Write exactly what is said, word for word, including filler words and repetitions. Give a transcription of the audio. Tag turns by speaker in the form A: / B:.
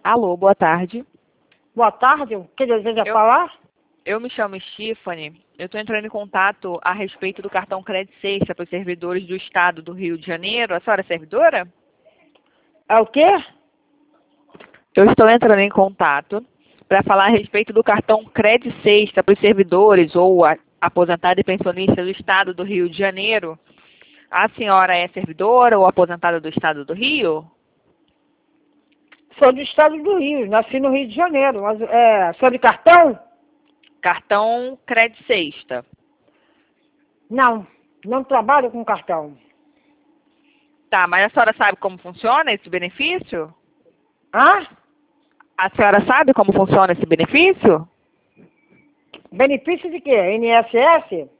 A: Alô, boa tarde.
B: Boa tarde, o que deseja
A: Eu-
B: falar?
A: Eu me chamo Stephanie. Eu estou entrando em contato a respeito do cartão Crédito Sexta para os servidores do Estado do Rio de Janeiro. A senhora é servidora?
B: É o quê?
A: Eu estou entrando em contato para falar a respeito do cartão Crédito Sexta para os servidores ou a- aposentado e pensionista do Estado do Rio de Janeiro. A senhora é servidora ou aposentada do Estado do Rio?
B: Sou do estado do Rio, nasci no Rio de Janeiro. Mas, é, sou de cartão?
A: Cartão Crédito Sexta.
B: Não, não trabalho com cartão.
A: Tá, mas a senhora sabe como funciona esse benefício?
B: Hã?
A: A senhora sabe como funciona esse benefício?
B: Benefício de quê? N S S?